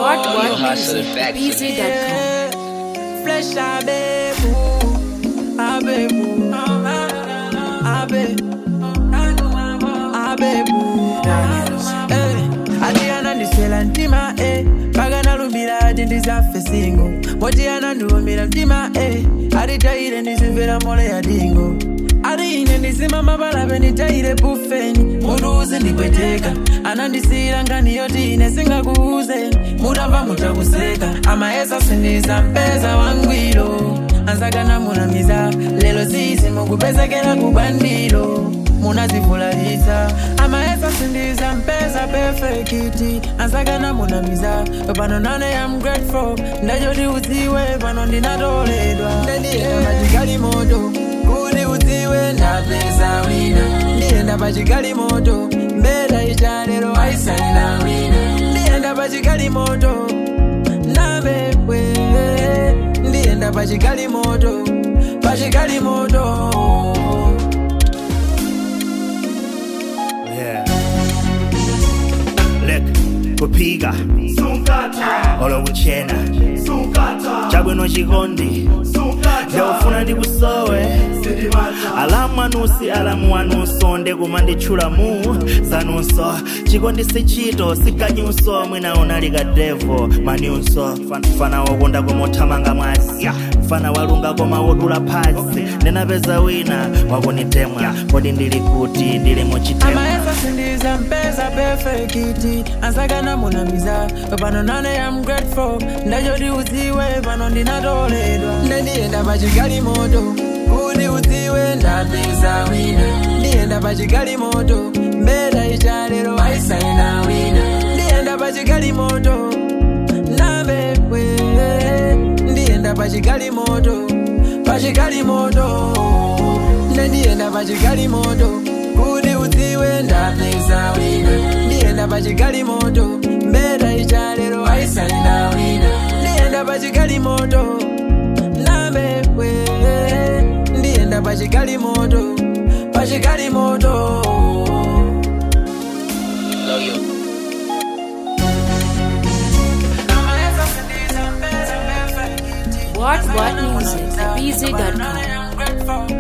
What music? BZ.com. Flesh abebu, abebu, abebu. Adiana ndisela ntima bagana lumbira ati ndizafe singo motiana ndiwomera mtima aditaire ndizimvera mole ya dingo adi ine ndizima mabalabe nditaire bufeni muduze ndikweteka anandisira ngani yoti ine singakuuze mudava mutakuseka amaesa sindiza mpeza wangwiro ansakana munamiza lelo zizi mukupezekera kubandilo munazivulaisa amaesa sindiza mpeza perfekiti ansakana munamiza pano nane I'm grateful ndajoti uziwe pano ndinatoledwa ndienda pachikali moto kuti uziwe ndapeza wina ndienda pachikali moto mbeda ichalero aisalina wina ndienda pachikali moto nabekwe ndienda pachikali moto kupiga olo uchena chabwe no chikondi ndaufuna ndikusowe alamu anusi alamu anunso ndekumanditchula mu zanunso chikondi sichito sikanyunso mwina unalika devo maniunso fana wokonda komothamanga mwasi fana walunga koma wodula phasi ndinapeza wina wakunitemwa kodi ndili kuti ndili muchitemwa amaesa sindiza mpeza perfekiti ansakana munamiza pano nane I'm grateful ndajoti uziwe pano ndinatoledwa ndienda pachikali moto kuti uziwe ndapeza wina ndienda pachikali moto mbeda ichalero aisalina wina ndienda pachikali moto nabekwe ndienda pachikali moto ndienda pachikali moto kuti uziwe ndapeza wina ndienda pachikali moto mbeda ichalero aisalina wina ndienda pachikali moto nabekwe ndienda pachikali moto What music? BZ.com.